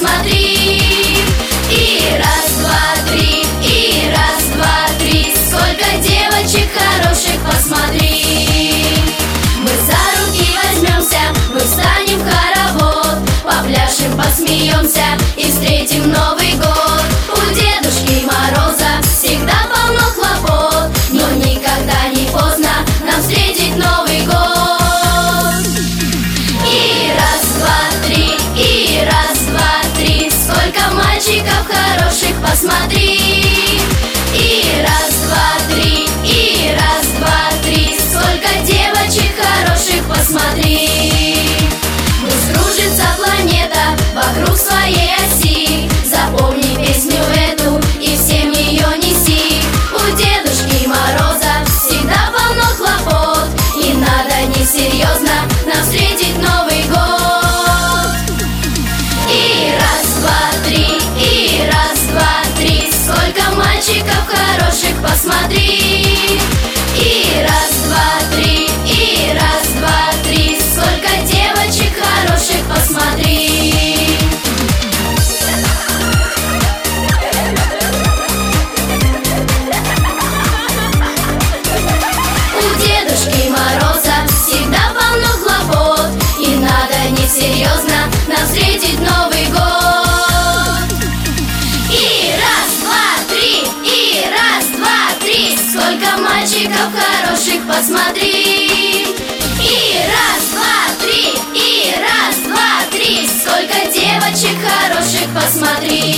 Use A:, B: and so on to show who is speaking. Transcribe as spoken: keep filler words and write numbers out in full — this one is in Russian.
A: посмотри. И раз, два, три, и раз, два, три. Сколько девочек хороших, посмотри. Мы за руки возьмемся, мы встанем в хоровод, попляшем, посмеемся и встретим Новый год. У Дедушки Мороза всегда полно хлопот, но никогда не поздно нам встретить Новый год. И раз, два, три, и раз, два, три. Сколько мальчиков хороших, посмотри. И раз, два, три, и раз, два, три. Сколько девочек хороших, посмотри. Пусть кружится планета вокруг своей оси. Запомни песню эту и всем ее неси. У Дедушки Мороза всегда полно хлопот, и надо несерьезно нам встретить Новый год. И раз, два, три, и раз, два, три. Сколько мальчиков хороших, посмотри. И раз, два, три, и раз, два, три. Сколько девочек хороших, посмотри. У Дедушки Мороза всегда полно хлопот, и надо несерьезно нам встретить Новый год. И раз, два, три, и раз, два, три. Сколько мальчиков хороших, посмотри. И раз, два, три, и раз, два, три. Сколько девочек хороших, посмотри.